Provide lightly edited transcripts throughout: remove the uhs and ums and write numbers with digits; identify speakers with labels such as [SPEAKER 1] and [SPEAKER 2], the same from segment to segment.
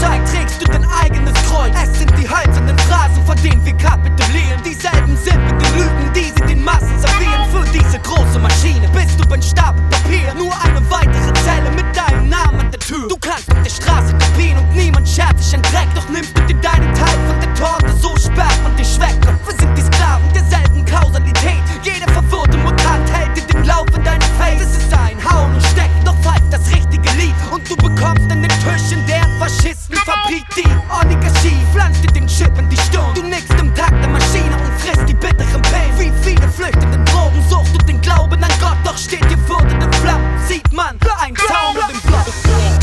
[SPEAKER 1] Zeit trägst du dein eigenes Kreuz. Es sind die hölzernen Phrasen, vor denen wir kapitulieren. Dieselben simplen Lügen, die sie den Massen servieren. Für diese große Maschine bist du ein Stapel Papier, nur eine weitere Zelle mit deinem Namen an der Tür. Du kannst auf der Straße kopieren und niemand schert sich ein Dreck. Doch nimmst du dir deinen Teil von der Torte, so sperrt man dich weg. Und wir sind die Sklaven derselben Kausalität. Jeder verwirrte Mutant hält dir den Lauf in deine Face. Es ist ein Hauen und Stecken, doch pfeift das richtige Lied. Und du bekommst an den Tisch in der Faschistenfabrik. Die Oligarchie pflanzt dir den Chip in die Stirn. Du nickst im Takt der Maschine und frisst die bitteren Pillen. Wie viele flüchten in Drogensucht und den Glauben an Gott. Doch steht dir Würde in Flammen, sieht man ein Zaun und im Block.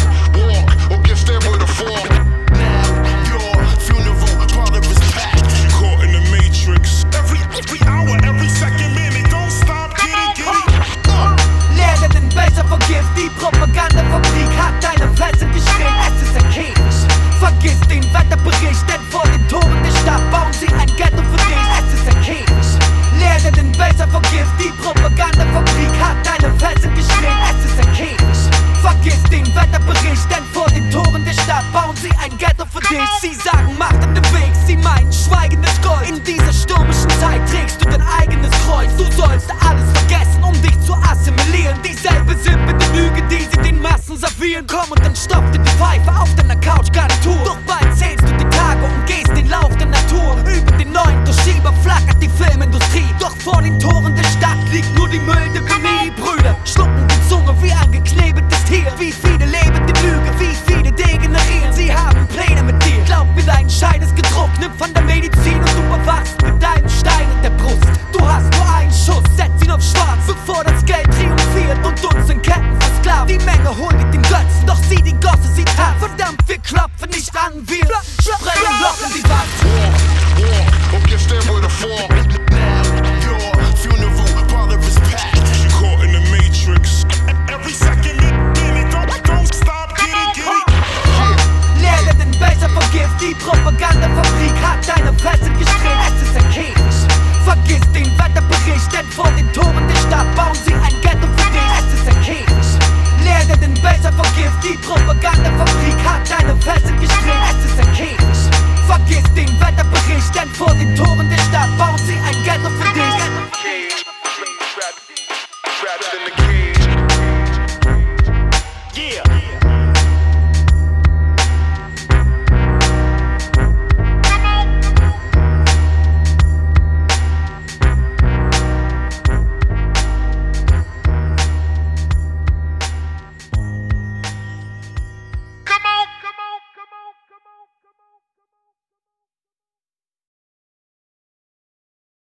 [SPEAKER 1] Vergiss die Propagandafabrik, hat deine Felsen geschrien, es ist ein Käfig. Vergiss den Wetterbericht, denn vor den Toren der Stadt bauen sie ein Ghetto für dich, es ist ein Käfig. Leer dir den Besser, vergiss die Propagandafabrik, hat deine Felsen geschrien, es ist ein Käfig. Vergiss den Wetterbericht, denn vor den Toren der Stadt bauen sie ein Ghetto für dich. Sie sagen, mach den Weg, sie meinen schweigendes Gold. In dieser stürmischen Zeit trägst du dein eigenes Kreuz. Du sollst alles vergessen, um dich zu assimilieren. Dieselbe simple Lüge, die sie den Massen servieren. Komm und dann stopft dir die Pfeife auf deiner Couch-Garnitur. Doch bald zählst du die Tage und gehst den Lauf der Natur. Über den neuen Durchschieber flackert die Filmindustrie. Doch vor den Toren der Stadt liegt nur die Mülldeponie. Brüder schlucken die Zunge wie ein geknebeltes Tier. Wie viele leben die Lüge, wie viele degenerieren. Sie haben Pläne mit dir. Glaub mir, dein Schein ist gedruckt. Nimm von der Medizin und du erwachst mit deinem Stein in der Brust. Du hast nur einen Schuss, setz ihn auf schwarz, bevor das Geld triumphiert und uns in Ketten versklavt. Die Menge holt mit den Götzen, doch sieh die Gosse, sie tanzt. Verdammt, wir klopfen nicht an, wir sprengen Loch in die Wand.
[SPEAKER 2] Up your stairway to fall. Your funeral parlor is packed. You're caught in the matrix. Every second minute, don't stop, get it.
[SPEAKER 1] Leer dir den Becher, vergiss die Propagandafabrik, hat deine Felsen gestrickt, es ist ein Käfig. Vergiss den Wetterbericht, denn vor den Toren der Stadt bauen sie ein Ghetto für dich, es ist ein Käfig. Leer dir den Becher, vergiss die Propagandafabrik, hat deine Felsen